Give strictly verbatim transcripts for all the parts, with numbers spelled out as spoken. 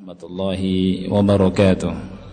Warahmatullahi wabarakatuh.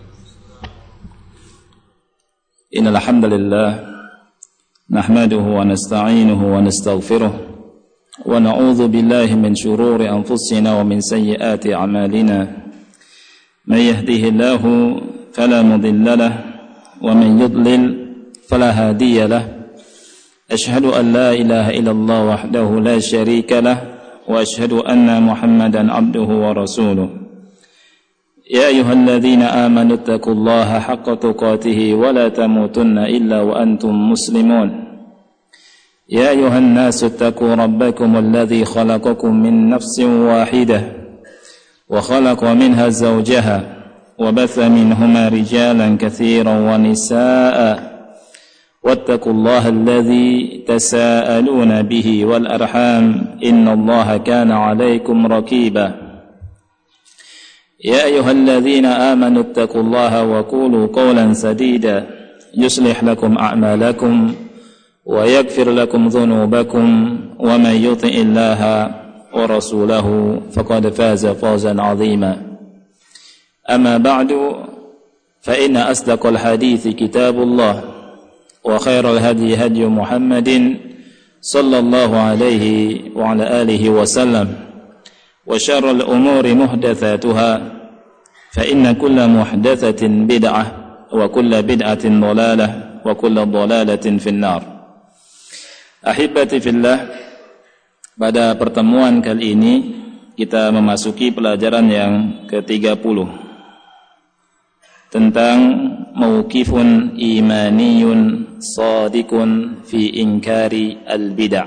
Innal hamdalillah nahmaduhu wa nasta'inuhu wa nastaghfiruh wa na'udzu billahi min shururi anfusina wa min sayyiati a'malina. May yahdihillahu fala mudilla lahu wa man yudlil fala hadiya lahu. Ashhadu an la ilaha illallah wahdahu la syarika lahu wa ashhadu anna Muhammadan abduhu wa rasuluh. يا أيها الذين آمنوا اتقوا الله حق تقاته ولا تموتن إلا وأنتم مسلمون يا أيها الناس اتقوا ربكم الذي خلقكم من نفس واحدة وخلق منها زوجها وبث منهما رجالا كثيرا ونساء واتقوا الله الذي تساءلون به والأرحام إن الله كان عليكم رقيبا يا أيها الذين آمنوا اتقوا الله وقولوا قولا سديدا يصلح لكم أعمالكم ويغفر لكم ذنوبكم ومن يطع الله ورسوله فقد فاز فوزا عظيما أما بعد فإن أصدق الحديث كتاب الله وخير الهدي هدي محمد صلى الله عليه وعلى آله وسلم وشر الأمور محدثاتها فإن كل محدثة بدعة وكل بدعة ضلالة وكل ضلالة في النار. Ahibati fillah, pada pertemuan kali ini kita memasuki pelajaran yang ke tiga puluh tentang mauqifun imaniyun shadiqun fi inkari al-bid'ah,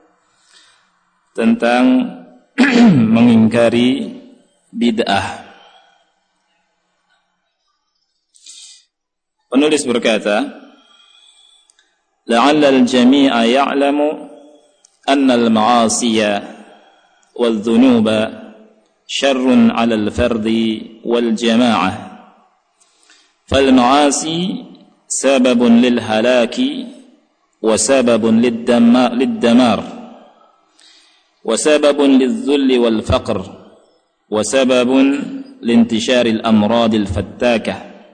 tentang mengingkari bid'ah. Penulis berkata, la'alla al-jami'a ya'lamu anna al-ma'asiya wal-dhunuba syarrun 'ala al-fardi wal-jama'ah fal-ma'asi sababun lil-halaki wa sababun lid-damar وسبب للذل والفقر وسبب لانتشار الأمراض الفتاكة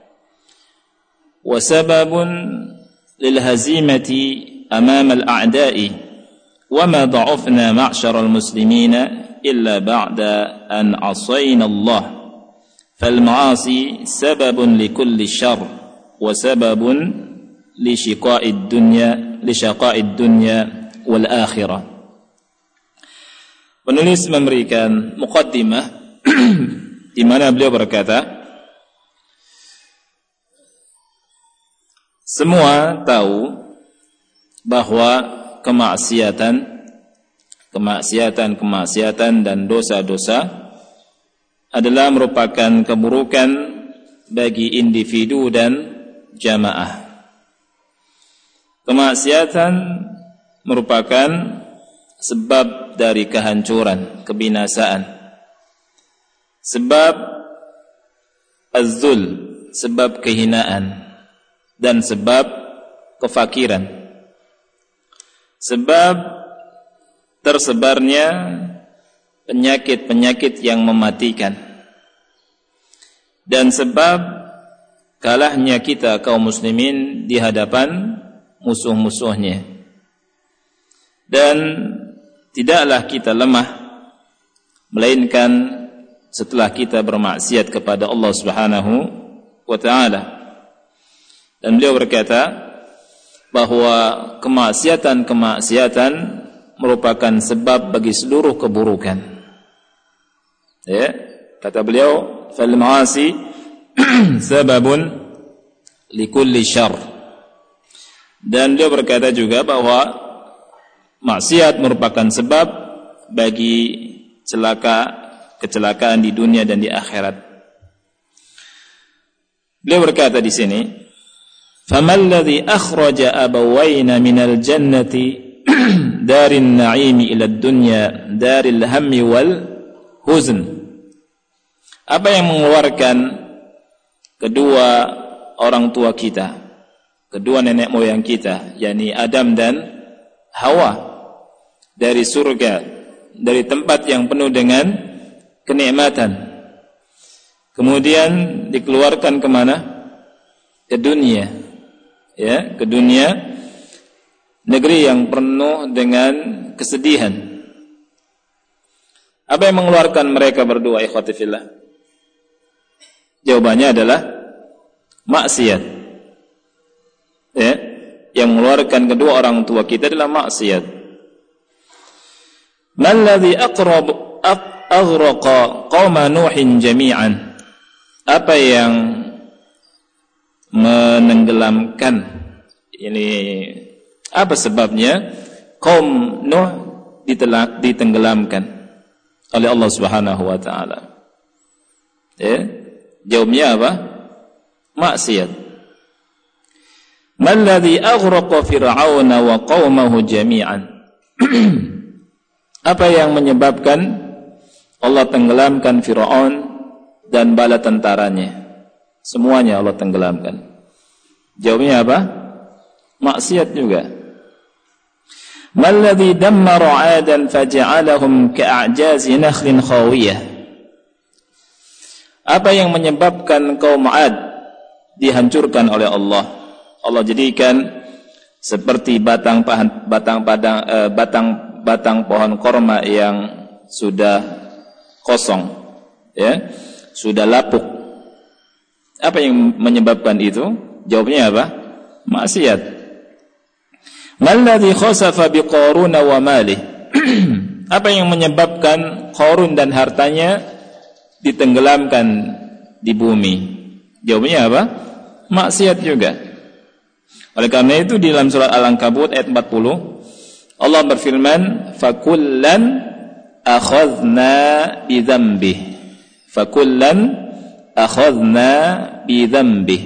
وسبب للهزيمة أمام الأعداء وما ضعفنا معشر المسلمين إلا بعد أن عصينا الله فالمعاصي سبب لكل شر وسبب لشقاء الدنيا لشقاء الدنيا والآخرة. Penulis memberikan muqaddimah di mana beliau berkata, semua tahu bahwa kemaksiatan, kemaksiatan, kemaksiatan dan dosa-dosa adalah merupakan keburukan bagi individu dan jamaah. Kemaksiatan merupakan sebab dari kehancuran, kebinasaan. Sebab az-zul, sebab kehinaan, dan sebab kefakiran. Sebab tersebarnya penyakit-penyakit yang mematikan. Dan sebab kalahnya kita kaum muslimin di hadapan musuh-musuhnya. Dan tidaklah kita lemah melainkan setelah kita bermaksiat kepada Allah Subhanahu wa taala. Dan beliau berkata bahwa kemaksiatan-kemaksiatan merupakan sebab bagi seluruh keburukan. Ya, kata beliau, fal ma'asi sababun likulli syarr. Dan beliau berkata juga bahwa maksiat merupakan sebab bagi celaka, kecelakaan di dunia dan di akhirat. Beliau berkata di sini, "Famal ladzi akhraja abawayna minal jannati darin na'imi ila ad-dunya daril hammi wal huzn." Apa yang mengeluarkan kedua orang tua kita, kedua nenek moyang kita, yakni Adam dan Hawa, dari surga, dari tempat yang penuh dengan kenikmatan, kemudian dikeluarkan kemana? Ke dunia, ya, ke dunia, negeri yang penuh dengan kesedihan. Apa yang mengeluarkan mereka berdua, ikhwati fillah? Jawabannya adalah maksiat. Ya, yang mengeluarkan kedua orang tua kita adalah maksiat. Malladzi aqrab aghraqa qauma Nuhin jami'an. Apa yang menenggelamkan, ini apa sebabnya kaum Nuh ditenggelamkan oleh Allah Subhanahu wa taala? Ya, jawabnya apa? Maksiat. Malladzi aghraqa fir'auna wa qaumahu jami'an. Apa yang menyebabkan Allah tenggelamkan Fir'aun dan bala tentaranya? Semuanya Allah tenggelamkan. Jawabnya apa? Maksiat juga. Malladzi dammara 'adan faja'alahum ka'ajazi nakhlin khawiyah. Apa yang menyebabkan kaum 'Ad dihancurkan oleh Allah? Allah jadikan seperti batang batang padang eh, batang batang pohon korma yang sudah kosong, ya, sudah lapuk. Apa yang menyebabkan itu? Jawabnya apa? Maksiat. Malladzi khasafa biqaruna wa malih. Apa yang menyebabkan Qarun dan hartanya ditenggelamkan di bumi? Jawabnya apa? Maksiat juga. Oleh karena itu di dalam surat Al-Ankabut ayat empat puluh Allah berfirman, fakullan akhadna bidzambih. Fakullan akhadna bidzambih.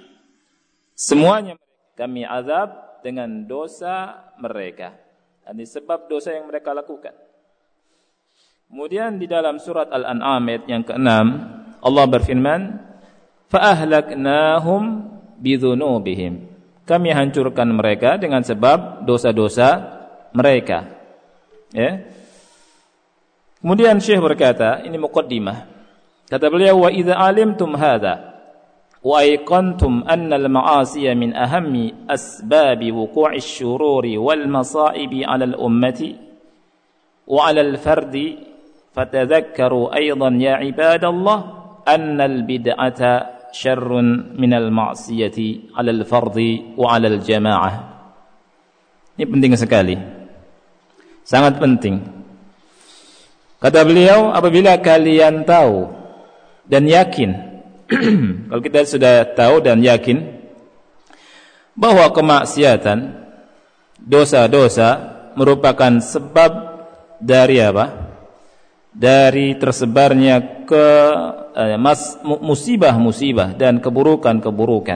Semuanya kami azab dengan dosa mereka. Ini sebab dosa yang mereka lakukan. Kemudian di dalam surat Al-An'am ayat yang keenam Allah berfirman, fa ahlaknahum bidzunubihim. Kami hancurkan mereka dengan sebab dosa-dosa mereka. Ya. Kemudian Syekh berkata, ini muqaddimah. Kata beliau, wa idza alimtum hadza wa ayqantum anna al-ma'asiya min ahammi asbabi wuqu'i asy-syururi wal masa'ibi 'ala al-ummati wa 'ala al-fardi fatadhakkaru aidan ya ibadallah anna al-bid'ata syarrun min al-ma'siyati 'ala al-fardi wa 'ala al-jama'ah. Ini penting sekali. Sangat penting. Kata beliau, apabila kalian tahu dan yakin, kalau kita sudah tahu dan yakin bahwa kemaksiatan, dosa-dosa merupakan sebab dari apa? Dari tersebarnya ke eh, mas, musibah-musibah dan keburukan-keburukan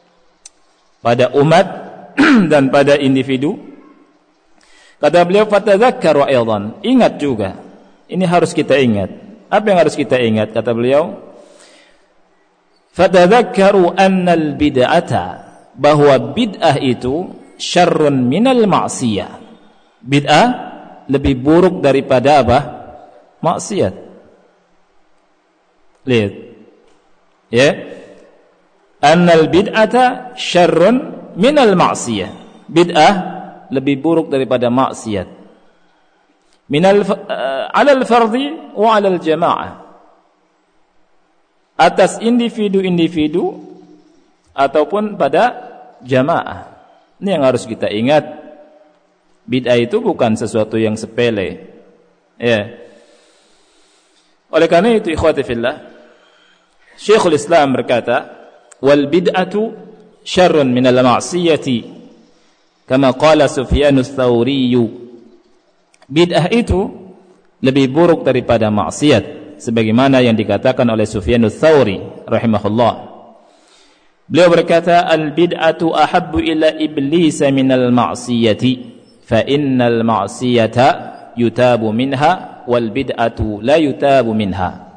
pada umat dan pada individu. Kata beliau, fatadzakkaru aidan, ingat juga. Ini harus kita ingat. Apa yang harus kita ingat? Kata beliau, fatadzakkaru annal bid'ata, bahwa bid'ah itu syarrun minal ma'siyah. Bid'ah lebih buruk daripada apa? Maksiat. Lihat. Ya. Annal bid'ata syarrun minal ma'siyah. Bid'ah lebih buruk daripada maksiat. Minal uh, 'alal fardhi wa 'alal jamaah. Atas individu-individu ataupun pada jamaah. Ini yang harus kita ingat. Bid'ah itu bukan sesuatu yang sepele. Ya. Oleh karena itu ikhwati fillah, Syekhul Islam berkata, wal bid'atu syarrun minal ma'siyati kama qala Sufyanus Tsauri. Bid'ah itu lebih buruk daripada maksiat, sebagaimana yang dikatakan oleh Sufyanus Tsauri rahimahullah. Beliau berkata, al bid'atu ahabbu ila iblis minal ma'siyati fa innal ma'siyata yutabu minha wal bid'atu la yutabu minha.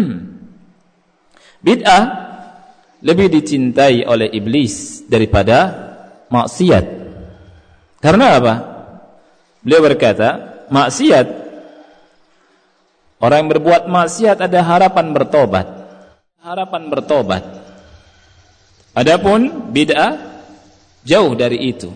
Bid'ah lebih dicintai oleh iblis daripada maksiat. Karena apa? Beliau berkata, maksiat, orang yang berbuat maksiat ada harapan bertobat. harapan bertobat. Adapun bid'ah jauh dari itu.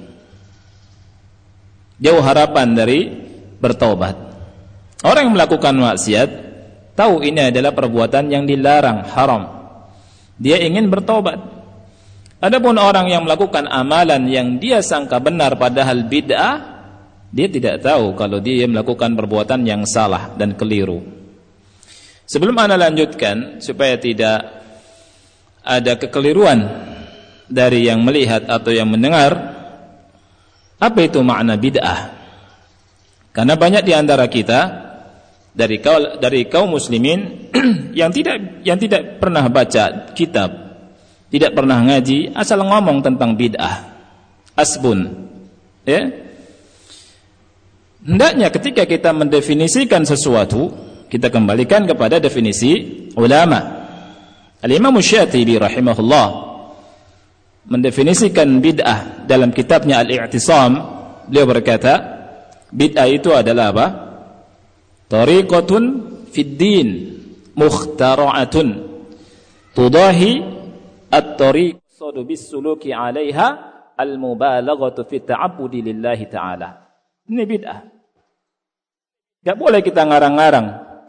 Jauh harapan dari bertobat. Orang yang melakukan maksiat tahu ini adalah perbuatan yang dilarang, haram. Dia ingin bertobat. Adapun orang yang melakukan amalan yang dia sangka benar padahal bid'ah, dia tidak tahu kalau dia melakukan perbuatan yang salah dan keliru. Sebelum ana lanjutkan supaya tidak ada kekeliruan dari yang melihat atau yang mendengar, apa itu makna bid'ah? Karena banyak di antara kita dari kaum dari kaum muslimin yang tidak yang tidak pernah baca kitab, tidak pernah ngaji, asal ngomong tentang bid'ah. Asbun. Ya. Hendaknya ketika kita mendefinisikan sesuatu, kita kembalikan kepada definisi ulama. Al-Imam Syatibi rahimahullah mendefinisikan bid'ah dalam kitabnya Al-I'tisam. Beliau berkata, bid'ah itu adalah apa? Tariqatun fid din mukhtara'atun tudahi at-tariq sadu bis-suluki 'alaiha al-mubalaghatu fi ta'abbudi lillahi ta'ala. Ini bid'ah. Enggak boleh kita ngarang-ngarang.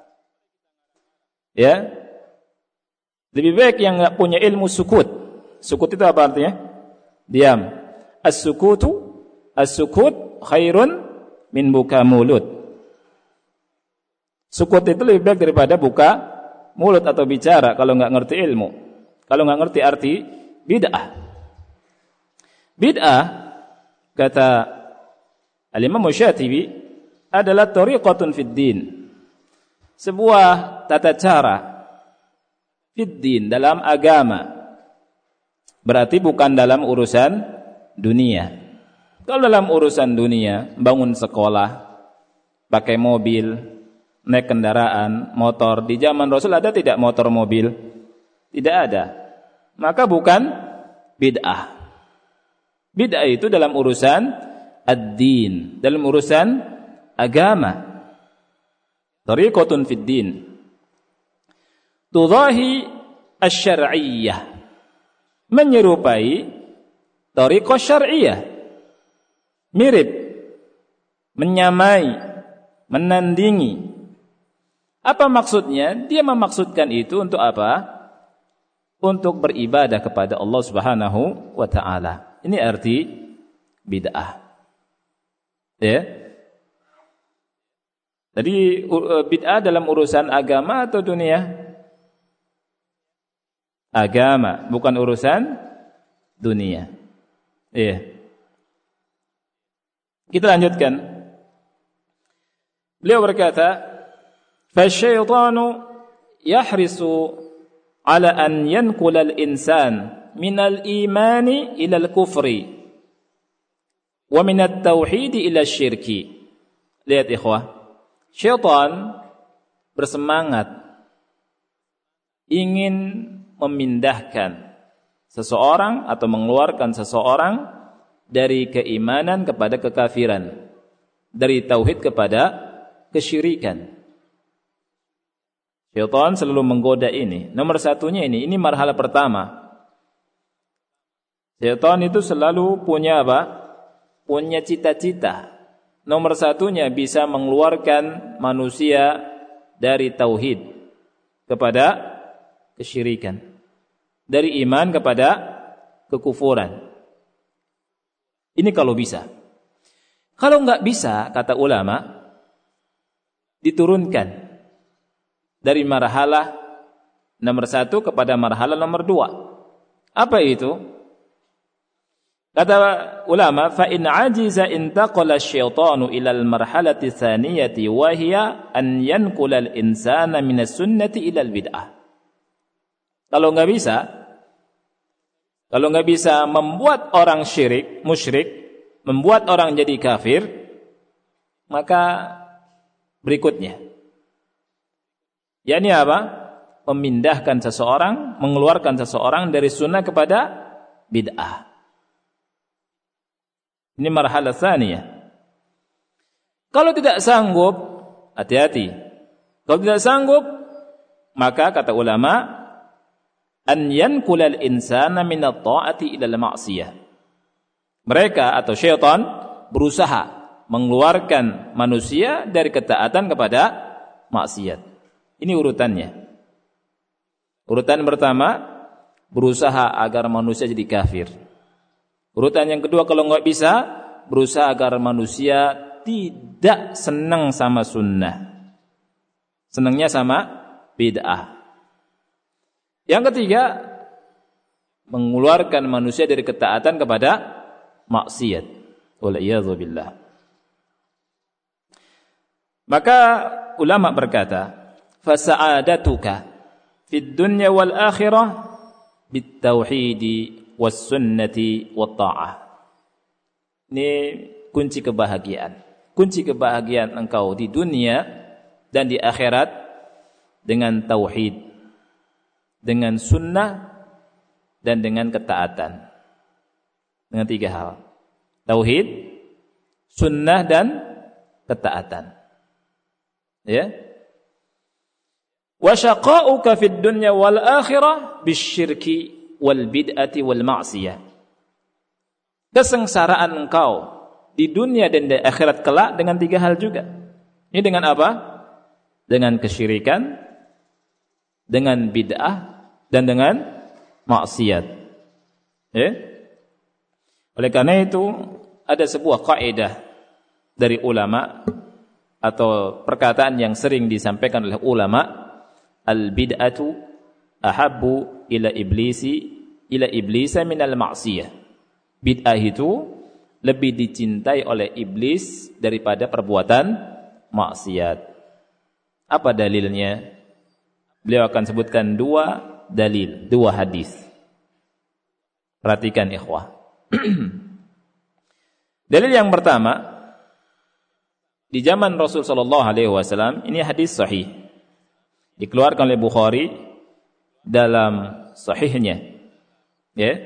Ya. Lebih baik yang enggak punya ilmu sukut. Sukut itu apa artinya? Diam. As-sukutu as-sukut khairun min buka mulut. Sukut itu lebih baik daripada buka mulut atau bicara kalau enggak ngerti ilmu. Kalau enggak ngerti arti bid'ah. Bid'ah kata Al-Imam Syatibi adalah tariqatun fid din. Sebuah tata cara fid din dalam agama. Berarti bukan dalam urusan dunia. Kalau dalam urusan dunia, bangun sekolah, pakai mobil, naik kendaraan, motor. Di zaman Rasul ada tidak motor mobil? Tidak ada. Maka bukan bid'ah. Bid'ah itu dalam urusan ad-din, dalam urusan agama. Tariqatun fid din. Tudahi asy-syar'iyyah. Menyerupai tariqah syar'iyah. Mirip, menyamai, menandingi. Apa maksudnya? Dia memaksudkan itu untuk apa? Untuk beribadah kepada Allah Subhanahu wa taala. Ini arti bid'ah. Ya. Jadi bid'ah dalam urusan agama atau dunia? Agama, bukan urusan dunia. Iya. Kita lanjutkan. Beliau berkata, "Fasyaitanu yahrisu ala an yanqula al-insan min al-imani ila al-kufri wa min at-tauhid ila asy-syirki." Lihat ikhwah, syaitan bersemangat ingin memindahkan seseorang atau mengeluarkan seseorang dari keimanan kepada kekafiran, dari tauhid kepada kesyirikan. Syaitan selalu menggoda ini. Nomor satunya ini, ini marhalah pertama. Syaitan itu selalu punya apa? Punya cita-cita. Nomor satunya bisa mengeluarkan manusia dari tauhid kepada kesyirikan, dari iman kepada kekufuran. Ini kalau bisa. Kalau enggak bisa, kata ulama, diturunkan dari marhalah nomor satu kepada marhalah nomor dua. Apa itu? Kata ulama, fa in ajiza intaqala asy-syaitanu ila al-marhalati tsaniyati wa hiya an yanqula al-insana min as-sunnati ila al-bid'ah. Kalau enggak bisa, kalau enggak bisa membuat orang syirik, musyrik, membuat orang jadi kafir, maka berikutnya, yakni apa? Memindahkan seseorang, mengeluarkan seseorang dari sunnah kepada bid'ah. Ini marhalah tsaniyah. Kalau tidak sanggup, hati-hati. Kalau tidak sanggup, maka kata ulama, an yanqula al-insana min at-ta'ati ila al-ma'siyah. Mereka atau syaitan berusaha mengeluarkan manusia dari ketaatan kepada maksiat. Ini urutannya. Urutan pertama, berusaha agar manusia jadi kafir. Urutan yang kedua, kalau nggak bisa, berusaha agar manusia tidak senang sama sunnah. Senangnya sama bid'ah. Yang ketiga, mengeluarkan manusia dari ketaatan kepada maksiat. Wal'iyadzubillah. Maka ulama berkata, fasa'adatuka fid dunya wal akhirah bit tauhidi was sunnati wat ta'ah. Ini kunci kebahagiaan. Kunci kebahagiaan engkau di dunia dan di akhirat dengan tauhid, dengan sunnah, dan dengan ketaatan. Dengan tiga hal. Tauhid, sunnah, dan ketaatan. Ya. Wa syaqa'uka fid dunya wal akhirah bisyirki wal bid'ati wal ma'siyah. Kesengsaraan engkau di dunia dan di akhirat kelak dengan tiga hal juga. Ini dengan apa? Dengan kesyirikan, dengan bid'ah, dan dengan maksiat. Ya. Oleh karena itu ada sebuah kaidah dari ulama atau perkataan yang sering disampaikan oleh ulama, al-bid'atu ahabbu ila iblisi ila iblisa minal ma'siyah. Bid'ah itu lebih dicintai oleh iblis daripada perbuatan maksiat. Apa dalilnya? Beliau akan sebutkan dua dalil, dua hadis. Perhatikan ikhwah. Dalil yang pertama, di zaman Rasul sallallahu alaihi wasallam, ini hadis sahih. Dikeluarkan oleh Bukhari dalam sahihnya. Ya.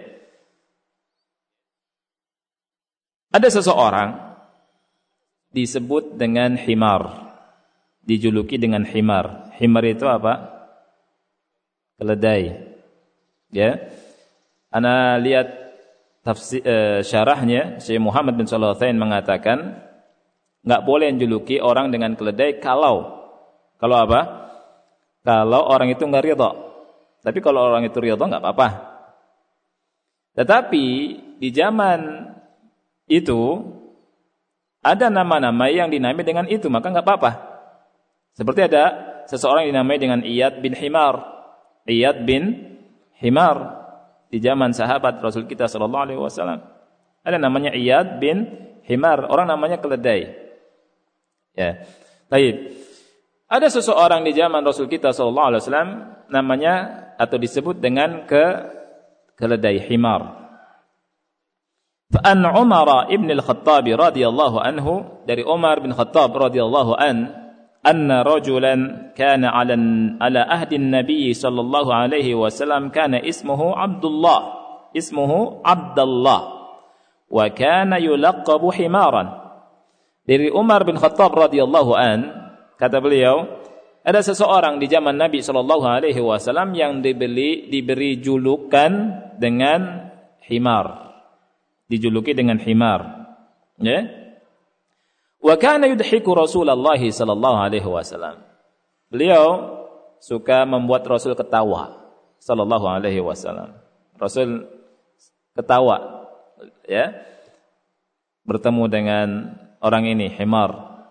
Ada seseorang disebut dengan himar. Dijuluki dengan himar. Himar itu apa? Keledai. Ya. Ana lihat tafsir uh, syarahnya Syekh Muhammad bin Shalih Al-Utsaimin mengatakan enggak boleh menjuluki orang dengan keledai kalau kalau apa? Kalau orang itu enggak ridha. Tapi kalau orang itu ridha enggak apa-apa. Tetapi di zaman itu ada nama-nama yang dinamai dengan itu, maka enggak apa-apa. Seperti ada seseorang yang dinamai dengan Iyad bin Himar. Iyad bin Himar di zaman sahabat Rasul kita sallallahu alaihi wasallam. Ada namanya Iyad bin Himar, orang namanya keledai. Ya. Baik. Ada seseorang di zaman Rasul kita sallallahu alaihi wasallam namanya atau disebut dengan ke keledai himar. Fa an Umar ibn al-Khattab radhiyallahu anhu, dari Umar bin Khattab radhiyallahu an, anna rajulan kana ala ala ahdi an-nabi sallallahu alaihi wasallam kana ismuhu Abdullah ismuhu Abdullah wa kana yulaqabu himaran. Dari Umar bin Khattab radhiyallahu an, kata beliau, ada seseorang di zaman Nabi sallallahu alaihi wasallam yang dibeli diberi julukan dengan himar. Dijuluki dengan himar. Ya. Wa kana yudhiku Rasulullah sallallahu alaihi wasallam. Beliau suka membuat Rasul ketawa sallallahu alaihi wasallam. Rasul ketawa, ya, bertemu dengan orang ini himar.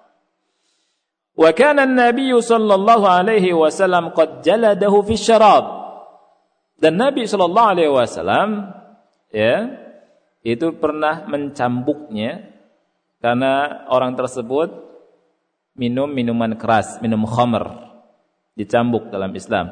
Wa kana an-nabiy sallallahu alaihi wasallam qad jaladahu fi syarab. Dan Nabi sallallahu alaihi wasallam, ya, itu pernah mencambuknya karena orang tersebut minum minuman keras, minum khamr, dicambuk dalam Islam.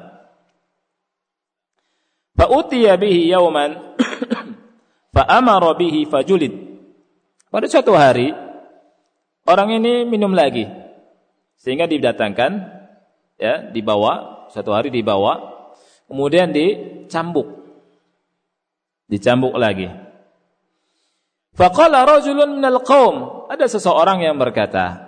Fa utiya bihi yauman fa amara bihi fajulid. Pada suatu hari orang ini minum lagi sehingga didatangkan, ya, dibawa, suatu hari dibawa, kemudian dicambuk. Dicambuk lagi. Faqala rajulun minal qaum, ada seseorang yang berkata,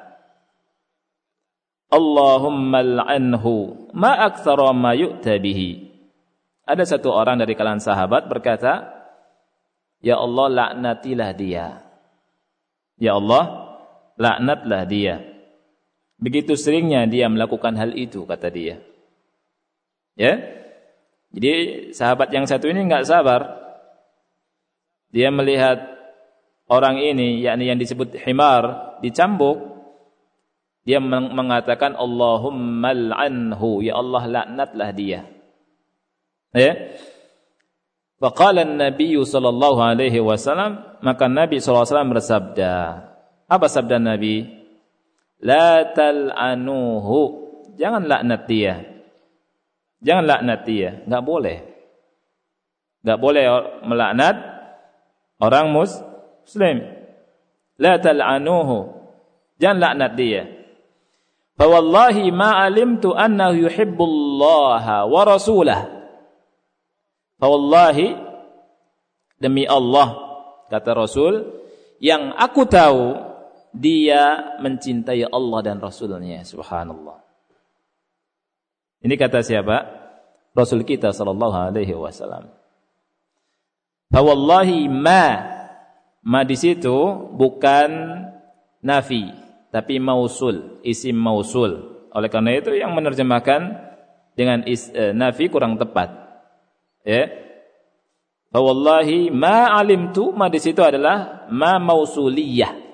Allahumma al'anhu ma aktsara ma yu'ta bihi. Ada satu orang dari kalangan sahabat berkata, "Ya Allah, laknatilah dia." Ya Allah, laknatlah dia. Begitu seringnya dia melakukan hal itu, kata dia. Ya. Jadi sahabat yang satu ini enggak sabar. Dia melihat orang ini, yakni yang disebut himar, dicambuk. Dia mengatakan, "Allahumma al'anhu." Ya Allah, laknatlah dia. Ya. Faqala an-nabiy sallallahu alaihi wasallam, maka Nabi sallallahu alaihi wasallam bersabda. Apa sabda Nabi? La tal'anuhu. Jangan laknat dia. Jangan laknat dia, enggak boleh. Enggak boleh melaknat orang muslim. La tal'anuhu. Jangan laknat dia. Fa wallahi ma alimtu annahu yuhibbullaha wa rasulahu. Fa wallahi, demi Allah, kata Rasul, yang aku tahu dia mencintai Allah dan Rasulnya. Subhanallah. Ini kata siapa? Rasul kita sallallahu alaihi wasallam. Fa wallahi ma, ma di situ bukan nafi, tapi mausul, isim mausul. Oleh karena itu yang menerjemahkan dengan is, eh, nafi kurang tepat. Ya. Fa wallahi ma alimtu, ma di situ adalah ma mausuliyah.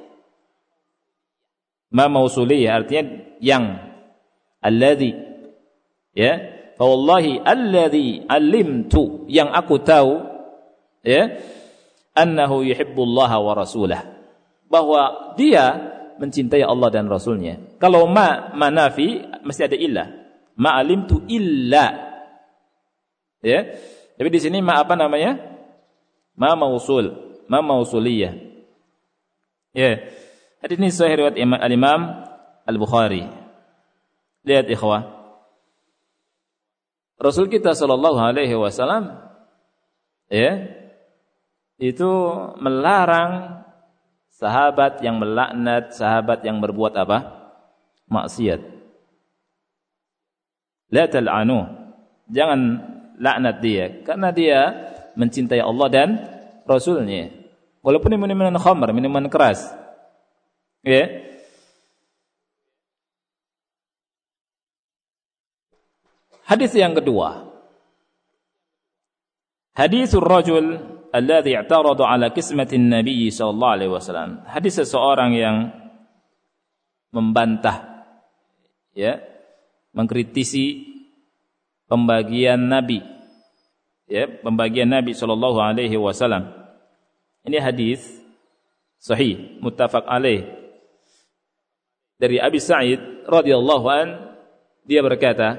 Ma mausuliyah artinya yang, alladhi, ya. Fa wallahi alladhi alimtu, yang aku tahu, ya, annahu yuhibbullaha wa rasulah, bahwa dia mencintai Allah dan Rasulnya. Kalau ma manafi mesti ada illah. Ma alimtu illa, ya. Tapi di sini ma apa namanya? Ma mausul, ma mausuliyah. Ya. Hadis ini sahih riwayat Al-Imam Al-Bukhari. Lihat ikhwah. Rasul kita sallallahu alaihi wasallam, ya, itu melarang sahabat yang melaknat sahabat yang berbuat apa? Maksiat. La tal'anu. Jangan laknat dia, karena dia mencintai Allah dan Rasulnya. Walaupun minuman khamr, minuman keras. Ya. Hadis yang kedua. Hadisul rajul alladhi i'tarada ala kismatin Nabi sallallahu alaihi wasallam. Hadis seseorang yang membantah, ya, mengkritisi pembagian Nabi, ya, pembagian Nabi sallallahu alaihi wasallam. Ini hadis sahih, muttafaq alaih. Dari Abi Sa'id radhiyallahu an, dia berkata,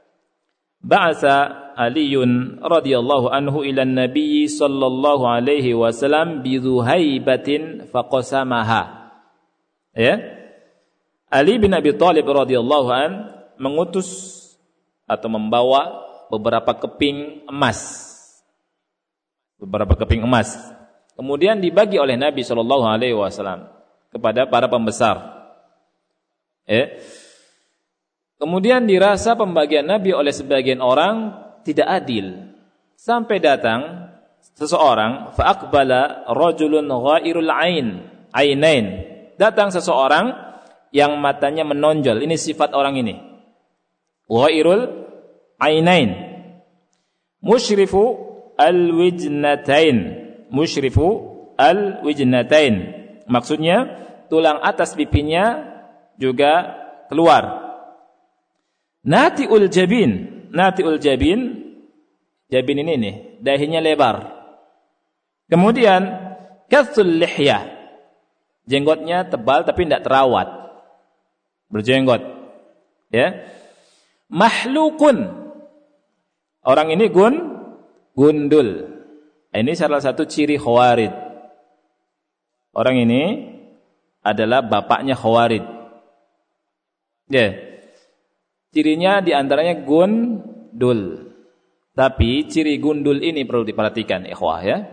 ba'atha Aliun radhiyallahu anhu ila Nabi sallallahu alaihi wasallam bi dhuhaibatin faqasamaha. Ya. Ali bin Abi Thalib radhiyallahu an mengutus atau membawa beberapa keping emas. Beberapa keping emas. Kemudian dibagi oleh Nabi sallallahu alaihi wasallam kepada para pembesar. Ya. Kemudian dirasa pembagian Nabi oleh sebagian orang tidak adil. Sampai datang seseorang, fa aqbala rajulun ghairul ain, ainain. Datang seseorang yang matanya menonjol. Ini sifat orang ini. Ghairul ainain. Musyrifu al-wijnatain. Musyrifu al-wijnatain. Maksudnya tulang atas pipinya juga keluar. Nati'ul jabin. Nati'ul jabin. Jabin ini nih, dahinya lebar. Kemudian kathul lihyah. Jenggotnya tebal tapi tidak terawat. Berjenggot. Ya. Mahlukun. Orang ini gun gundul. Ini salah satu ciri Khawarij. Orang ini adalah bapaknya Khawarij. Ya. Cirinya diantaranya gundul. Tapi ciri gundul ini perlu diperhatikan, ikhwah, ya.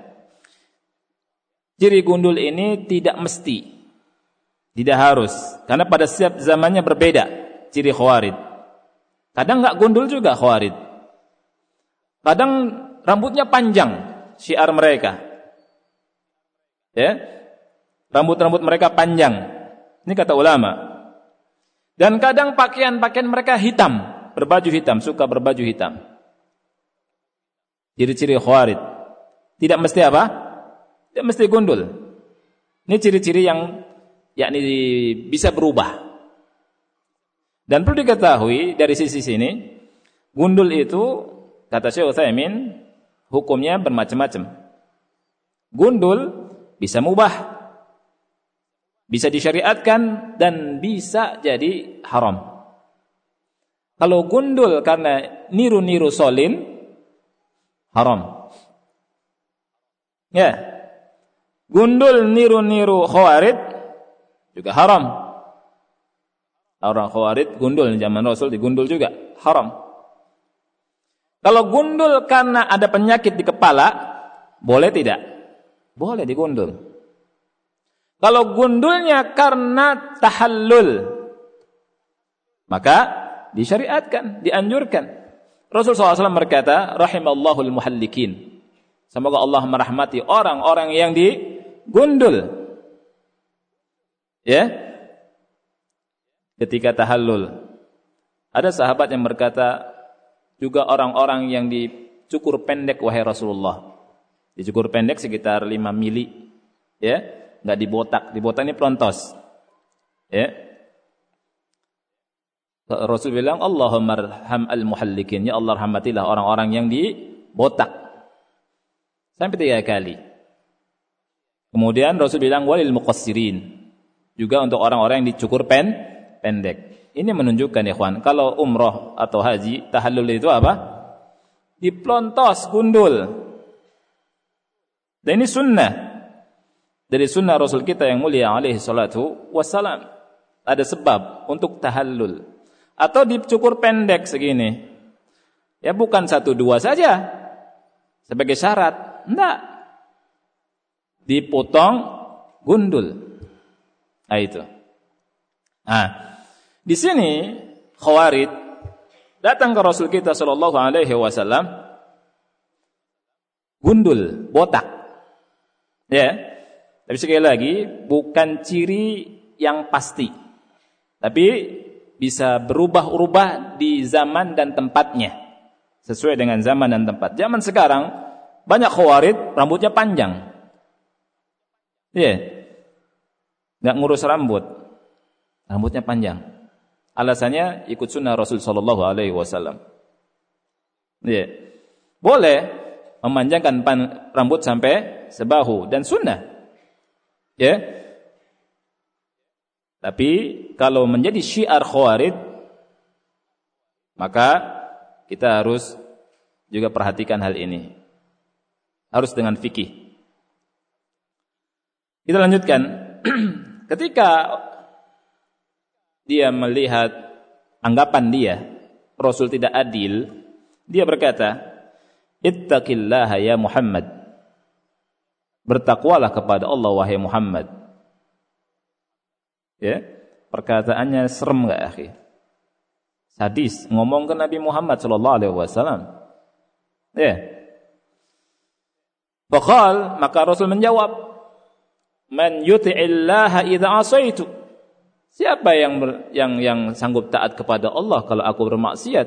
Ciri gundul ini tidak mesti, tidak harus, karena pada setiap zamannya berbeda ciri Khawarij. Kadang enggak gundul juga Khawarij. Kadang rambutnya panjang, syiar mereka. Ya. Rambut-rambut mereka panjang. Ini kata ulama. Dan kadang pakaian-pakaian mereka hitam, berbaju hitam, suka berbaju hitam. Ciri-ciri Khawarij. Tidak mesti apa? Tidak mesti gundul. Ini ciri-ciri yang yakni bisa berubah. Dan perlu diketahui dari sisi sini, gundul itu kata Syekh Utsaimin hukumnya bermacam-macam. Gundul bisa mubah, bisa disyariatkan dan bisa jadi haram. Kalau gundul karena niru-niru solin, haram. Ya. Gundul niru-niru Khawarij juga haram. Orang Khawarij gundul di zaman Rasul digundul juga haram. Kalau gundul karena ada penyakit di kepala, boleh tidak? Boleh digundul. Kalau gundulnya karena tahallul, maka disyariatkan, dianjurkan. Rasul sallallahu alaihi wasallam berkata, rahimallahu al-muhallikin. Semoga Allah merahmati orang-orang yang digundul. Ya. Ketika tahallul. Ada sahabat yang berkata, juga orang-orang yang dicukur pendek wahai Rasulullah. Dicukur pendek sekitar lima mili. Ya, enggak dibotak. Dibotak ini pelontos. Ya. Rasul bilang, Allahumma arham al-muhallikin. Ya Allah rahmatilah orang-orang yang dibotak. Sampai tiga kali. Kemudian Rasul bilang walil muqassirin. Juga untuk orang-orang yang dicukur pen, pendek. Ini menunjukkan ikhwan, kalau umroh atau haji, tahallul itu apa? Diplontos, gundul. Dan ini sunnah. Dari sunnah Rasul kita yang mulia alaihi salatu wassalam. Ada sebab untuk tahallul. Atau dicukur pendek segini. Ya bukan satu dua saja. Sebagai syarat. Enggak. Dipotong, gundul. Nah itu. Nah, di sini Khawarij datang ke Rasul kita sallallahu alaihi wasallam gundul, botak. Ya. Tapi sekali lagi bukan ciri yang pasti. Tapi bisa berubah-ubah di zaman dan tempatnya. Sesuai dengan zaman dan tempat. Zaman sekarang banyak Khawarij rambutnya panjang. Iya. Yeah. Enggak ngurus rambut. Rambutnya panjang. Alasannya ikut sunnah Rasul sallallahu alaihi wasallam. Iya. Yeah. Boleh memanjangkan pan, rambut sampai sebahu dan sunnah. Ya. Yeah. Tapi kalau menjadi syiar Khawarij maka kita harus juga perhatikan hal ini. Harus dengan fikih. Kita lanjutkan. Ketika dia melihat anggapan dia Rasul tidak adil, dia berkata, "Ittaqillaha ya Muhammad." Bertakwalah kepada Allah wahai Muhammad. Ya, perkataannya serem enggak, akhi? Sadis, ngomong ke Nabi Muhammad sallallahu alaihi wasallam. Ya. Faqal, maka Rasul menjawab, "Man yuti'illaha idza asaitu." Siapa yang ber, yang yang sanggup taat kepada Allah kalau aku bermaksiat?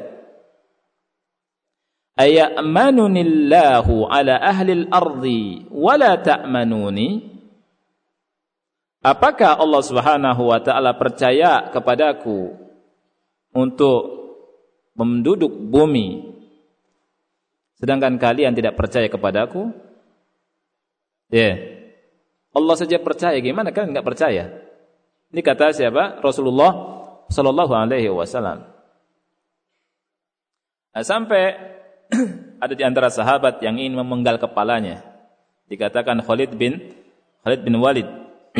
Ayyamanunillahu ala ahli al-ardi wa la ta'manuni? Apakah Allah Subhanahu wa taala percaya kepadaku untuk menduduk bumi sedangkan kalian tidak percaya kepadaku? Ya. Yeah. Allah saja percaya, gimana kalian enggak percaya? Ini kata siapa? Rasulullah sallallahu alaihi wasallam. Nah, sampai ada di antara sahabat yang ingin memenggal kepalanya. Dikatakan Khalid bin Khalid bin Walid.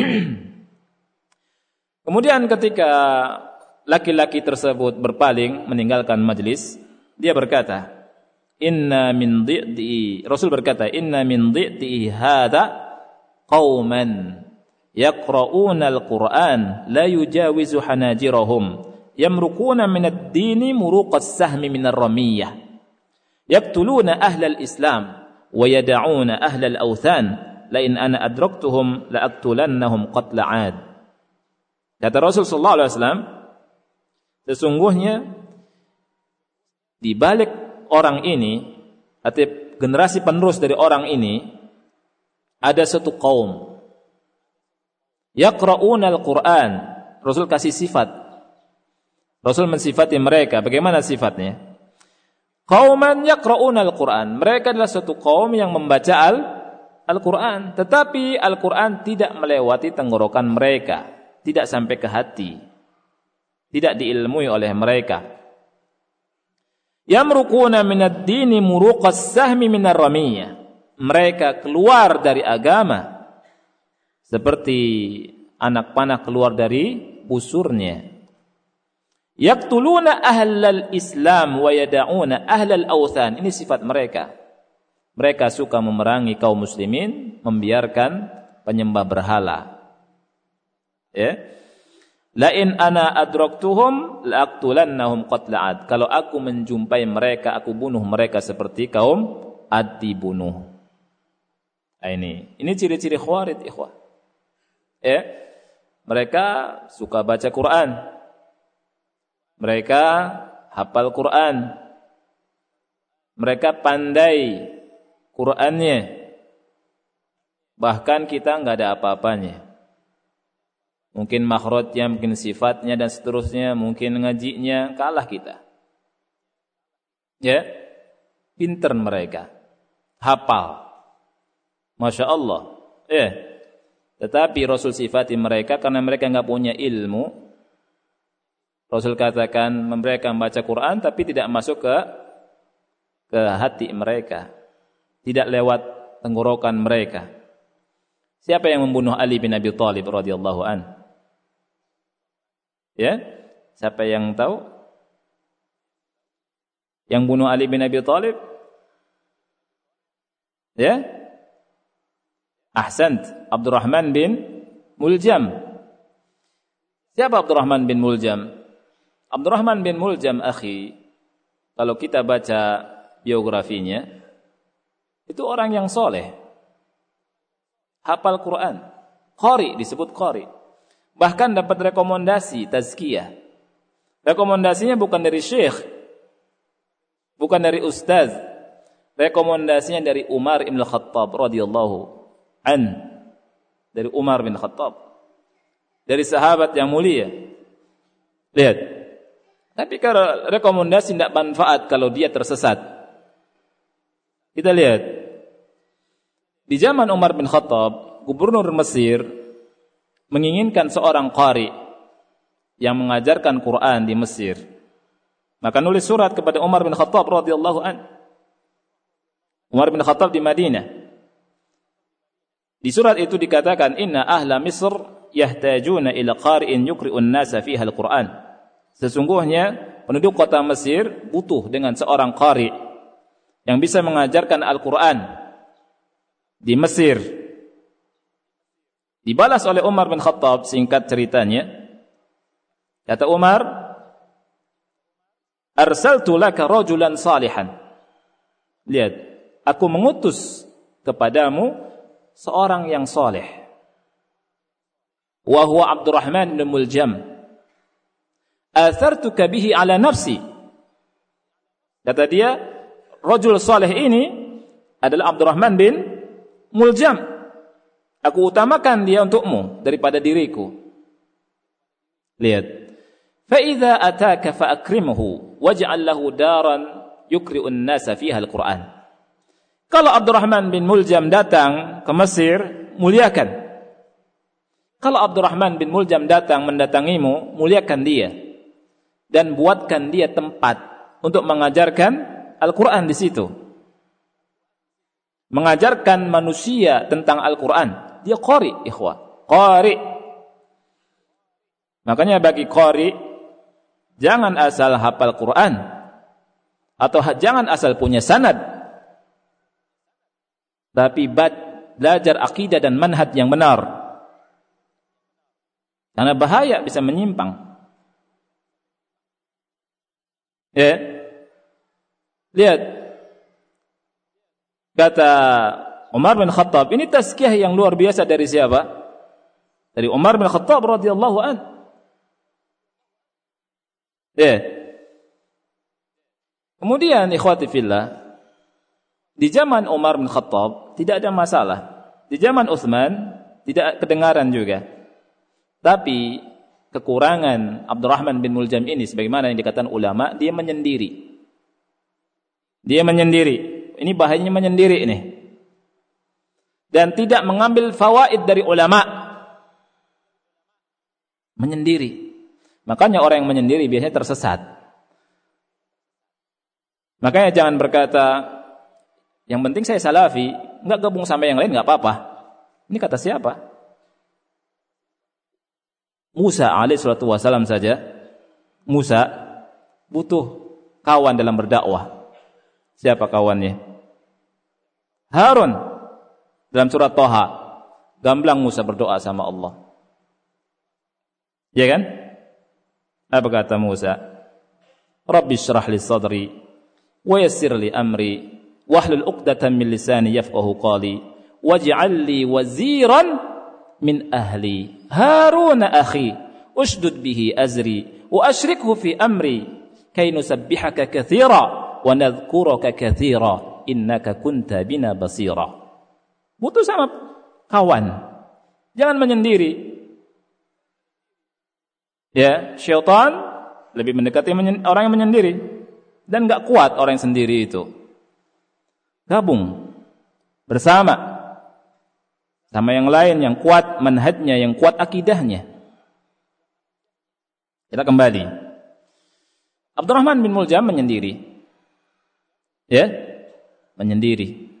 Kemudian ketika laki-laki tersebut berpaling meninggalkan majlis, dia berkata, "Inna min dhi'ti." Rasul berkata, "Inna min dhi'ti hadza qauman yaqra'una al-Qur'an la yujawizu hanajirahum yamruquna min ad-dini muruqas sahmi min ar-ramiyah." Yaqtuluna ahlal Islam wa yad'una ahlal awthan la in ana adraktuhum la aqtulannahum qatla 'ad. Kata Rasul sallallahu alaihi wasallam, sesungguhnya di balik orang ini atau generasi penerus dari orang ini ada satu kaum yaqra'una al-Qur'an. Rasul kasih sifat. Rasul mensifati mereka. Bagaimana sifatnya? Qauman yaqra'una al-Qur'an. Mereka adalah satu kaum yang membaca al- Al-Qur'an, tetapi Al-Qur'an tidak melewati tenggorokan mereka, tidak sampai ke hati, tidak diilmui oleh mereka. Yamruquna minad dini muruqas sahmi minar ramiyah. Mereka keluar dari agama seperti anak panah keluar dari busurnya. Yaqtuluna ahlal Islam wa yada'una ahlal awthan. Ini sifat mereka. Mereka suka memerangi kaum muslimin, membiarkan penyembah berhala. Ya. La in ana adraktuhum la aqtulannahum qatla 'ad. Kalau aku menjumpai mereka, aku bunuh mereka seperti kaum Ad dibunuh. Nah, ini, ini ciri-ciri Khawarij, ikhwah. Ya. Mereka suka baca Quran. Mereka hafal Quran. Mereka pandai Qur'annya. Bahkan kita enggak ada apa-apanya. Mungkin makhrajnya, mungkin sifatnya dan seterusnya, mungkin ngajinya kalah kita. Ya. Pinter mereka. Hafal. Masya Allah. Ya. Tetapi Rasul sifati mereka karena mereka enggak punya ilmu. Rasul katakan mereka membaca Quran tapi tidak masuk ke ke hati mereka. Tidak lewat tenggorokan mereka. Siapa yang membunuh Ali bin Abi Thalib radhiyallahu an? Ya? Siapa yang tahu? Yang bunuh Ali bin Abi Thalib? Ya? Ahsant, Abdurrahman bin Muljam. Siapa Abdurrahman bin Muljam? Abdurrahman bin Muljam, akhi, kalau kita baca biografinya, itu orang yang soleh, hafal Quran, qari, disebut qari, bahkan dapat rekomendasi tazkiyah. Rekomendasinya bukan dari syekh, bukan dari ustaz, rekomendasinya dari Umar bin Khattab radhiyallahu an, dari Umar bin Khattab, dari sahabat yang mulia. Lihat, tapi kalau rekomendasi tidak manfaat kalau dia tersesat. Kita lihat, di zaman Umar bin Khattab, gubernur Mesir menginginkan seorang qari yang mengajarkan Quran di Mesir. Maka nulis surat kepada Umar bin Khattab radhiyallahu an. Umar bin Khattab di Madinah. Di surat itu dikatakan, inna ahla Misr yahtajuna ila qari'in yuqri'un nasa fiha al-Quran. Sesungguhnya penduduk kota Mesir butuh dengan seorang qari yang bisa mengajarkan Al-Quran di Mesir. Dibalas oleh Umar bin Khattab, singkat ceritanya. Kata Umar, arsaltu laka rajulan salihan. Lihat, aku mengutus kepadamu seorang yang saleh. Wa huwa Abdurrahman bin Muljam. Athartuka bihi ala nafsi. Kata dia, rajul saleh ini adalah Abdurrahman bin Muljam. Aku utamakan dia untukmu daripada diriku. Lihat. Fa idza ataka fa akrimhu waj'al lahu daran yukri'un nasa fiha al-Qur'an. Kalau Abdurrahman bin Muljam datang ke Mesir, muliakan. Kalau Abdurrahman bin Muljam datang mendatangimu, muliakan dia dan buatkan dia tempat untuk mengajarkan Al-Quran di situ. Mengajarkan manusia tentang Al-Quran. Dia qari, ikhwah. Qari. Makanya bagi qari, jangan asal hafal Quran. Atau jangan asal punya sanad. Tapi belajar akidah dan manhaj yang benar. Karena bahaya, bisa menyimpang. Ya. Lihat, Kata Umar bin Khattab, ini tazkiyah yang luar biasa dari siapa? Dari Umar bin Khattab radhiyallahu an. Ya. Kemudian ikhwati fillah, di zaman Umar bin Khattab tidak ada masalah. Di zaman Utsman tidak kedengaran juga. Tapi kekurangan Abdurrahman bin Muljam ini sebagaimana yang dikatakan ulama, dia menyendiri. Dia menyendiri. Ini bahayanya menyendiri ini. Dan tidak mengambil fawaid dari ulama. Menyendiri. Makanya orang yang menyendiri biasanya tersesat. Makanya jangan berkata, yang penting saya salafi, enggak gabung sama yang lain enggak apa-apa. Ini kata siapa? Musa alaihi salatu wasallam saja. Musa butuh kawan dalam berdakwah. Siapa kawannya? Harun. Dalam surat Thaha, gamblang Musa berdoa sama Allah. Ya kan? Apa kata Musa? Rabbi syrah li sadri wa yassir li amri wahlul 'uqdatam min lisani yafqahu qali waj'al li waziran min ahli Harun akhi ushdud bihi azri wa ashrikhu fi amri kay nusabbihaka katsira wa nadhkuraka katsira innaka kunta bina basira. Butuh sama kawan. Jangan menyendiri. Ya, syaitan lebih mendekati orang yang menyendiri dan enggak kuat orang yang sendiri itu. Gabung bersama sama yang lain yang kuat manhajnya, yang kuat akidahnya. Kita kembali. Abdurrahman bin Muljam menyendiri. Ya, menyendiri.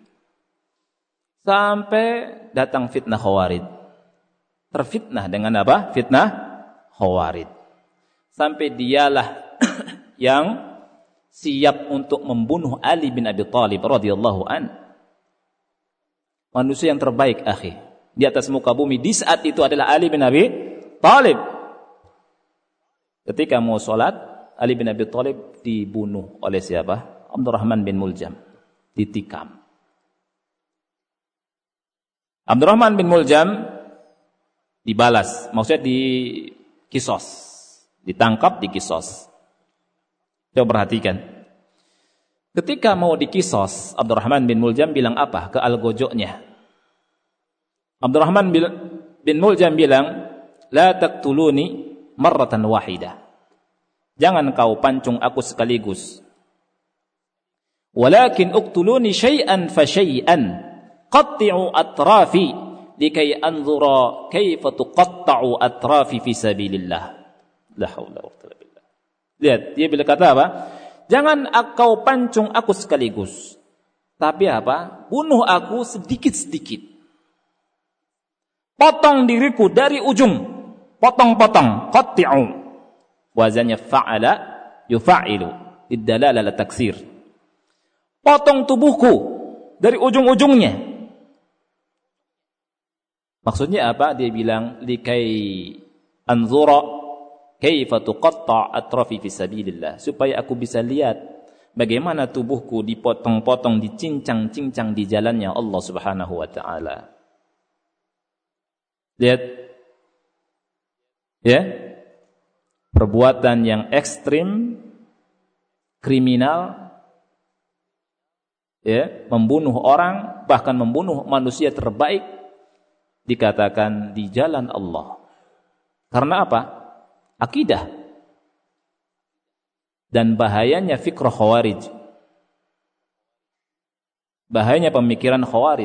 Sampai datang fitnah Khawarij. Terfitnah dengan apa? Fitnah Khawarij. Sampai dialah yang siap untuk membunuh Ali bin Abi Thalib radhiyallahu an. Manusia yang terbaik, akhi, di atas muka bumi di saat itu adalah Ali bin Abi Thalib. Ketika mau salat, Ali bin Abi Thalib dibunuh oleh siapa? Abdurrahman bin Muljam, ditikam. Abdurrahman bin Muljam dibalas, maksudnya di kisos, ditangkap di kisos. Coba perhatikan. Ketika mau dikisos, Abdurrahman bin Muljam bilang apa ke algojoknya? Abdurrahman bin Muljam bilang, la taqtuluni marratan wahidah. Jangan kau pancung aku sekaligus. Walakin uqtuluni syai'an fa syai'an qatti'u atrafi likai anzura kaifa tuqatta'u atrafi fi sabilillah. La haula wa quwwata illa billah. Lihat, dia bila kata apa? Jangan kau pancung aku sekaligus. Tapi apa? Bunuh aku sedikit-sedikit. Potong diriku dari ujung. Potong-potong. Qatti'u. Wazannya fa'ala yufa'ilu. Iddalala la taksir. Potong tubuhku dari ujung-ujungnya. Maksudnya apa? Dia bilang likai anzura kaifa tuqatta' atrafi fi sabilillah, supaya aku bisa lihat bagaimana tubuhku dipotong-potong, dicincang-cincang di jalannya Allah Subhanahu wa taala. Lihat. Ya. Perbuatan yang ekstrim, kriminal, ya, membunuh orang, bahkan membunuh manusia terbaik, dikatakan di jalan Allah. Karena apa? Akidah. Dan bahayanya fikrah Khawarij. Bahayanya pemikiran Khawarij.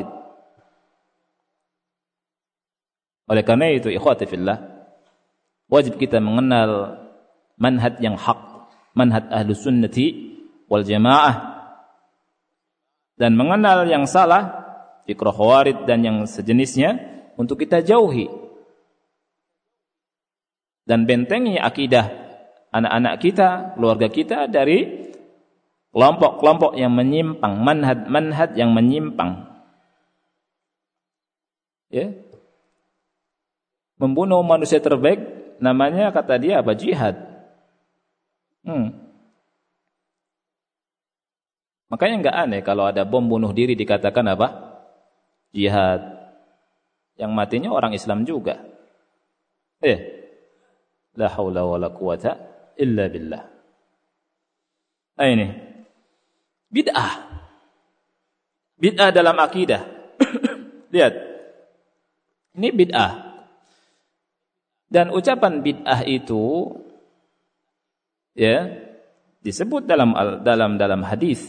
Oleh karena itu, ikhwati fillah, wajib kita mengenal manhaj yang hak, manhaj Ahlus Sunnati wal Jamaah, dan mengenal yang salah, fikrah Khawarij dan yang sejenisnya, untuk kita jauhi. Dan bentengi akidah anak-anak kita, keluarga kita dari kelompok-kelompok yang menyimpang, manhaj-manhaj yang menyimpang. Ya. Membunuh manusia terbaik, namanya kata dia apa? Jihad. Hmm. Makanya enggak aneh kalau ada bom bunuh diri dikatakan apa? Jihad. Yang matinya orang Islam juga. Eh. La haula wala quwata illa billah. Nah ini. Bid'ah. Bid'ah dalam akidah. Lihat. Ini bid'ah. Dan ucapan bid'ah itu ya disebut dalam dalam dalam hadis.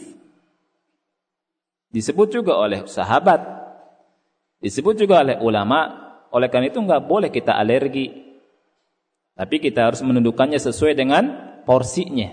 Disebut juga oleh sahabat. Disebut juga oleh ulama. Oleh karena itu enggak boleh kita alergi. Tapi kita harus menundukkannya sesuai dengan porsinya.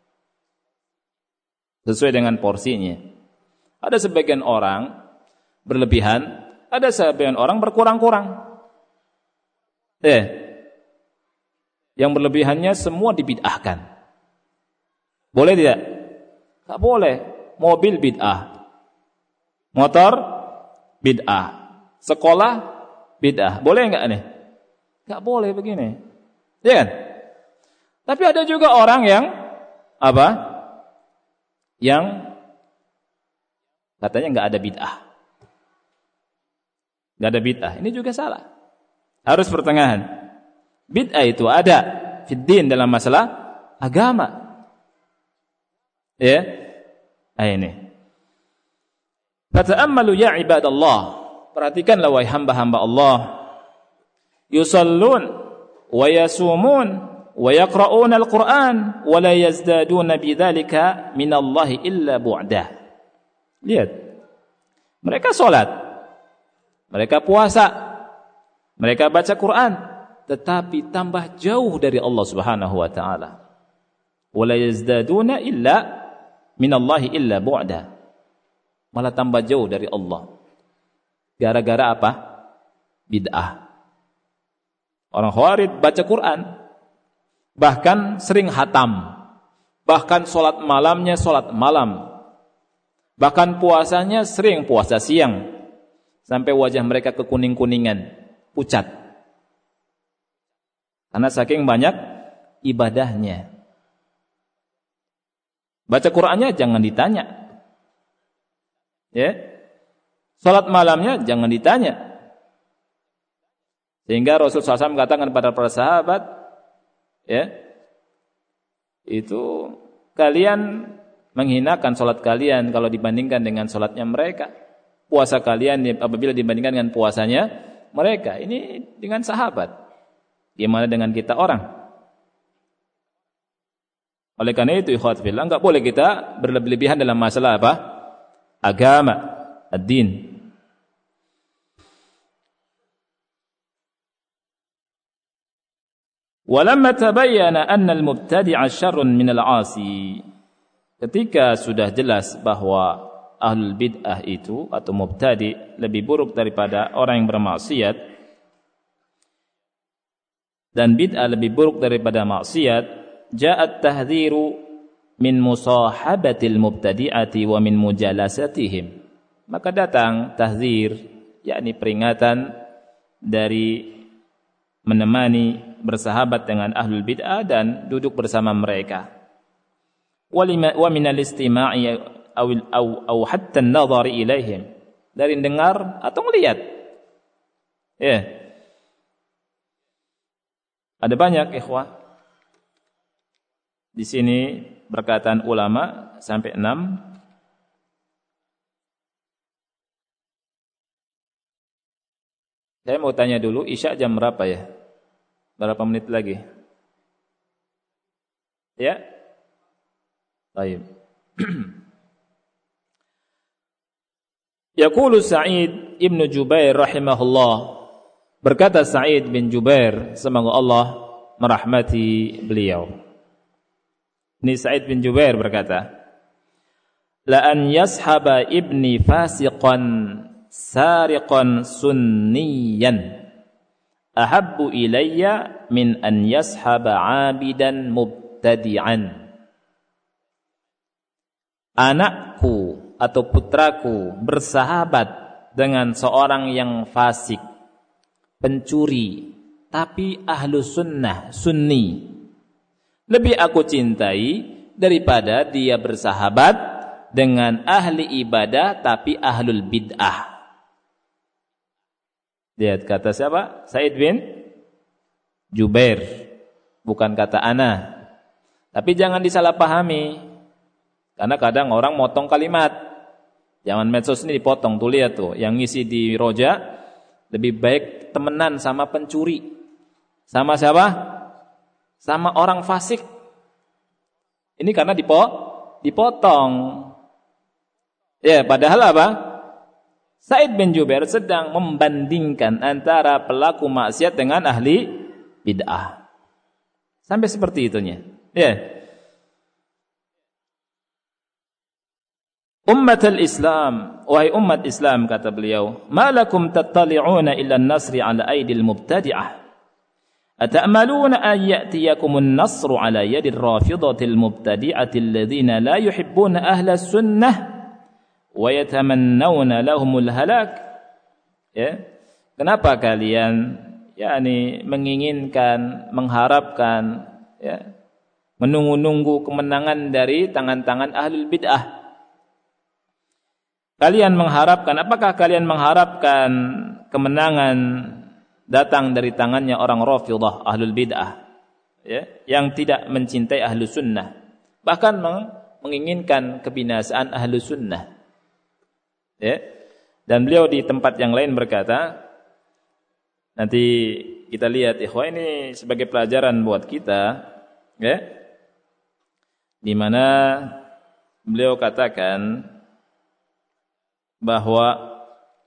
Sesuai dengan porsinya. Ada sebagian orang berlebihan, ada sebagian orang berkurang-kurang. Eh, yang berlebihannya semua dibid'ahkan. Boleh tidak? Tak boleh. Mobil bid'ah. Motor bid'ah. Sekolah bid'ah. Boleh enggak nih? Enggak boleh begini. Ya kan? Tapi ada juga orang yang apa? Yang katanya enggak ada bid'ah. Enggak ada bid'ah. Ini juga salah. Harus pertengahan. Bid'ah itu ada fiddin dalam masalah agama. Ya. Nah, ini. Fata'ammalu ya ibadallah. Perhatikanlah wahai hamba-hamba Allah. Yusallun wa yasumun wa yaqra'una al-Qur'an wa la yazdaduna bidzalika minallahi illa bu'dah. Lihat. Mereka salat. Mereka puasa. Mereka baca Quran, tetapi tambah jauh dari Allah Subhanahu wa taala. Wa la yazdaduna illa minallahi illa bu'da. Malah tambah jauh dari Allah. Gara-gara apa? Bid'ah. Orang Khawarij baca Quran, bahkan sering hatam, bahkan salat malamnya salat malam, bahkan puasanya sering puasa siang, sampai wajah mereka kekuning-kuningan, pucat. Karena saking banyak ibadahnya. Baca Qur'annya jangan ditanya. Ya. Salat malamnya jangan ditanya. Sehingga Rasul sallallahu alaihi wasallam katakan kepada para sahabat, ya, itu kalian menghinakan salat kalian kalau dibandingkan dengan salatnya mereka. Puasa kalian apabila dibandingkan dengan puasanya mereka. Ini dengan sahabat. Gimana dengan kita orang? Oleh karena itu ikhwat fillah, enggak boleh kita berlebihan dalam masalah apa? Agama, ad-din. Walamma tabayyana anna al-mubtadi'a syarrun min al-'asi. Ketika sudah jelas bahwa ahlul bid'ah itu atau mubtadi lebih buruk daripada orang yang bermaksiat, dan bid'ah lebih buruk daripada maksiat, ja'at tahdhiru min musahabatil mubtadi'ati wa min mujalasatihim. Maka datang tahdzir, yakni peringatan dari menemani bersahabat dengan ahlul bid'ah dan duduk bersama mereka. Wa min al-istima'i aw aw aw hatta an-nadhari ilaihim, dari dengar atau melihat. Ya. Ada banyak ikhwah. Di sini perkataan ulama sampai enam. Saya mau tanya dulu, Isya jam berapa ya? Berapa menit lagi? Ya? Baik. Yaqulu Sa'id ibn Jubair rahimahullah. Berkata Sa'id bin Jubair, semoga Allah merahmati beliau. Ini Sa'id bin Jubair berkata, la an yashaba ibni fasiqan sariqan sunniyan ahabbu ilayya min an yashaba abidan mubtadi'an. Anakku atau putraku bersahabat dengan seorang yang fasik, pencuri, tapi ahlu sunnah, sunni, lebih aku cintai daripada dia bersahabat dengan ahli ibadah tapi ahlul bid'ah. Lihat kata siapa? Sa'id bin Jubair, bukan kata ana. Tapi jangan disalahpahami, karena kadang orang motong kalimat. Jangan medsos ini dipotong, tuh lihat tuh, yang ngisi di roja, lebih baik temenan sama pencuri. Sama siapa? Sama orang fasik. Ini karena dipo, dipotong. Ya, padahal apa? Sa'id bin Jubair sedang membandingkan antara pelaku maksiat dengan ahli bid'ah. Sampai seperti itunya. Ya. Ummatul Islam, wahai umat Islam, kata beliau, malakum tattali'una ila an-nasri ala aidil mubtadi'ah. Ata'maluna an ya'tiyakumun nasru ala yadir rafidatil mubtadi'atil ladzina la yuhibbuna ahla sunnah wa yatamannawna lahumul halak. Ya. Kenapa kalian yakni menginginkan, mengharapkan, ya, menunggu-nunggu kemenangan dari tangan-tangan ahlul bid'ah? Kalian mengharapkan, apakah kalian mengharapkan kemenangan datang dari tangannya orang Rafidah, ahlul bid'ah, ya, yang tidak mencintai ahlu sunnah, bahkan menginginkan kebinasaan ahlu sunnah, ya. Dan beliau di tempat yang lain berkata, nanti kita lihat ikhwah, ini sebagai pelajaran buat kita, ya, di mana beliau katakan bahwa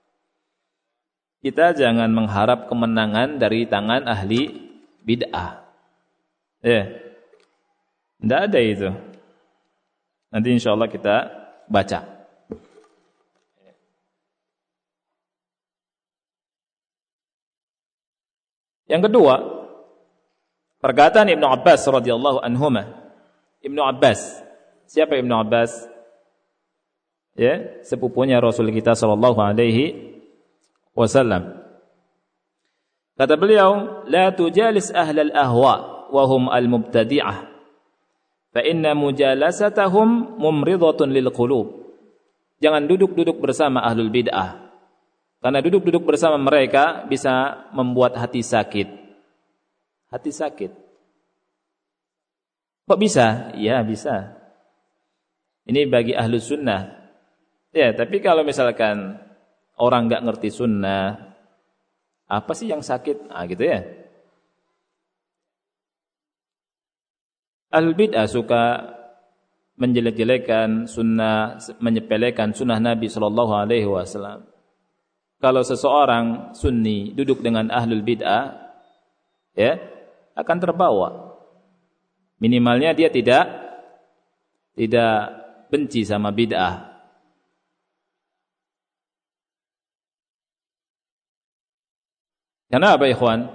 kita jangan mengharap kemenangan dari tangan ahli bid'ah. Ya. Tidak ada itu. Nanti insyaallah kita baca. Yang kedua, perkataan Ibnu Abbas radhiyallahu anhuma. Ibnu Abbas. Siapa Ibnu Abbas? Ya, sepupunya Rasul kita sallallahu alaihi wasallam. Kata beliau, la tujalis ahlal ahwa wa hum al-mubtadi'ah fa inna mujalasatahum mumridatun lil qulub. Jangan duduk-duduk bersama ahlul bid'ah, karena duduk-duduk bersama mereka bisa membuat hati sakit. Hati sakit. Kok bisa? Ya, bisa. Ini bagi ahlus sunnah. Ya, tapi kalau misalkan orang enggak ngerti sunnah, apa sih yang sakit? Ah, gitu ya. Ahlul bid'ah suka menjelek-jelekan sunnah, menyepelekan sunnah Nabi sallallahu alaihi wasallam. Kalau seseorang sunni duduk dengan ahlul bid'ah, ya, akan terbawa. Minimalnya dia tidak tidak benci sama bid'ah. Kenapa ikhwan?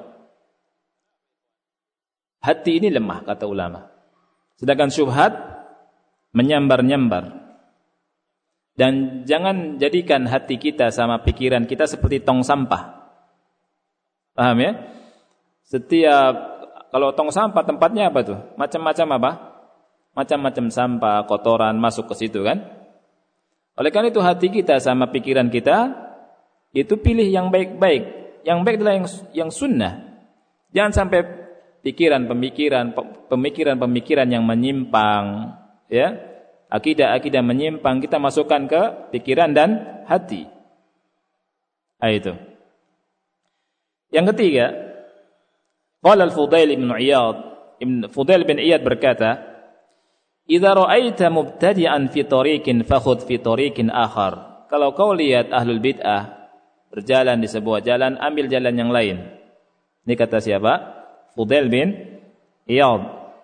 Hati ini lemah, kata ulama. Sedangkan syubhat menyambar-nyambar. Dan jangan jadikan hati kita sama pikiran kita seperti tong sampah. Paham ya? Setiap, kalau tong sampah tempatnya apa tuh? Macam-macam apa? Macam-macam sampah, kotoran masuk ke situ kan? Oleh karena itu hati kita sama pikiran kita, itu pilih yang baik-baik. Yang baik adalah yang, yang sunnah. Jangan sampai pikiran-pemikiran pemikiran-pemikiran yang menyimpang, ya, akidah-akidah menyimpang kita masukkan ke pikiran dan hati. Ah, itu. Yang ketiga, qala al-Fudail bin Iyad, Ibn Fudail bin Iyad berkata, "Idza ra'aita mubtadi'an fi tariqin fakhudh fi tariqin akhar." Kalau kau lihat ahlul bid'ah berjalan di sebuah jalan, ambil jalan yang lain. Ini kata siapa? Fudail bin Iyad.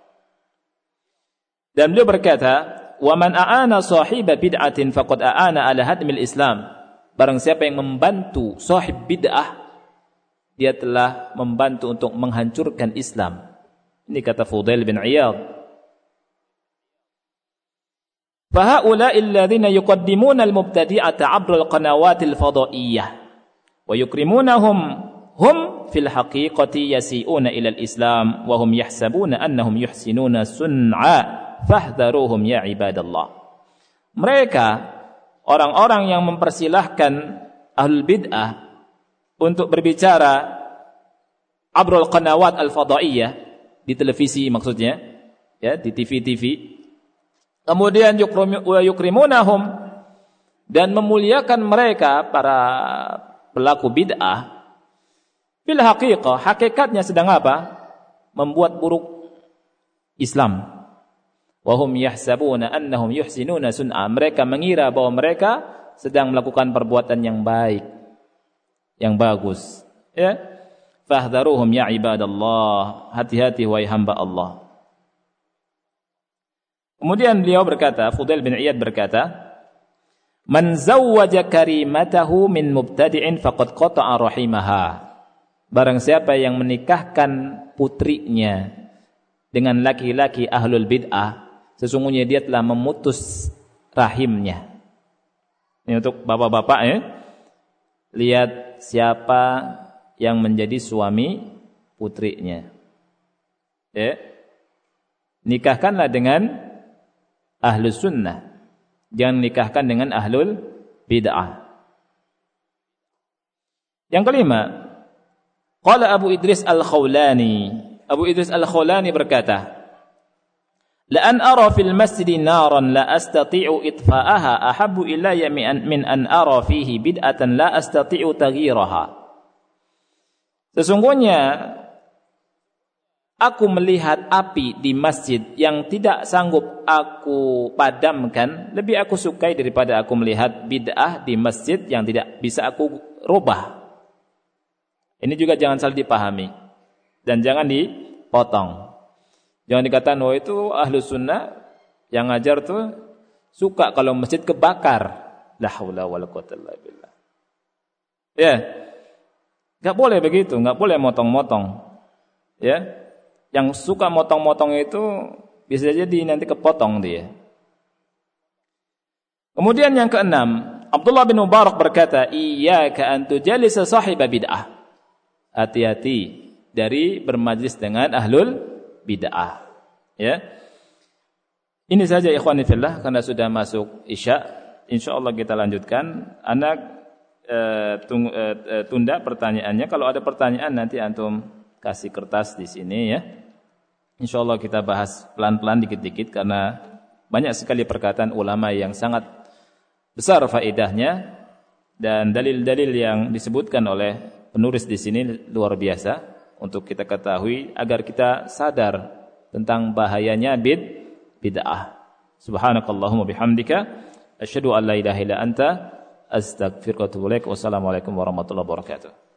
Dan beliau berkata, "Wa man a'ana sahiba bid'atin faqad a'ana ala hadmil Islam." Barang siapa yang membantu sahib bid'ah, dia telah membantu untuk menghancurkan Islam. Ini kata Fudail bin Iyad. Fa haula'i alladhina yuqaddimuna al-mubtadi'ata 'abra al-qanawatil fadha'iyyah wa yukrimunahum hum fil haqiqati yasi'una ila al-islam wa hum yahsabuna annahum yuhsinuna sun'a fahdharuhum ya ibadallah. Mereka orang-orang yang mempersilahkan ahlul bid'ah untuk berbicara abrul qanawat al-fadaiyah, di televisi maksudnya, ya, di T V-T V. Kemudian yukrimunahum, dan memuliakan mereka para pelaku bid'ah. Bil haqiqah, hakikatnya sedang apa? Membuat buruk Islam. Wa hum yahsabuna annahum yuhsinuna sun'a. Mereka mengira bahwa mereka sedang melakukan perbuatan yang baik, yang bagus. Ya. Fahdharuhum ya ibadallah. Hati-hati wahai hamba Allah. Kemudian beliau berkata, Fudail bin Iyad berkata, "Man zawwaja karimatahu min mubtadi'in faqad qata'a rahimaha." Barang siapa yang menikahkan putrinya dengan laki-laki ahlul bid'ah, sesungguhnya dia telah memutus rahimnya. Ini untuk bapak-bapak ya. Lihat siapa yang menjadi suami putrinya. Ya. Nikahkanlah dengan ahlus sunnah. Jangan nikahkan dengan ahlul bid'ah. Yang kelima, qala Abu Idris Al-Khawlani. Abu Idris Al-Khawlani berkata, "La an ara fil masjid naran la astati'u itfa'aha ahabbu ilayya min an ara fihi bid'atan la astati'u taghiraha." Sesungguhnya aku melihat api di masjid yang tidak sanggup aku padamkan, lebih aku sukai daripada aku melihat bid'ah di masjid yang tidak bisa aku rubah. Ini juga jangan salah dipahami dan jangan dipotong. Jangan dikatakan, oh itu ahlus sunnah yang ngajar tuh suka kalau masjid kebakar. La haula wala quwwata illa billah. Ya, nggak boleh begitu, nggak boleh motong-motong. Ya, yang suka motong-motong itu bisa jadi nanti kepotong dia. Kemudian yang keenam, Abdullah bin Mubarak berkata, "Iyyaka an tujalisa sahiba bid'ah." Hati-hati dari bermajlis dengan ahlul bid'ah. Ya. Ini saja ikhwani fillah karena sudah masuk Isya. Insyaallah kita lanjutkan. Anak eh, tung, eh, tunda pertanyaannya. Kalau ada pertanyaan nanti antum kasih kertas di sini ya. Insyaallah kita bahas pelan-pelan dikit-dikit karena banyak sekali perkataan ulama yang sangat besar faedahnya dan dalil-dalil yang disebutkan oleh penulis di sini luar biasa untuk kita ketahui agar kita sadar tentang bahayanya bid bid'ah. Subhanakallahumma bihamdika asyhadu an la ilaha illa anta astaghfiruka wa atubu ilaik. Wassalamualaikum warahmatullahi wabarakatuh.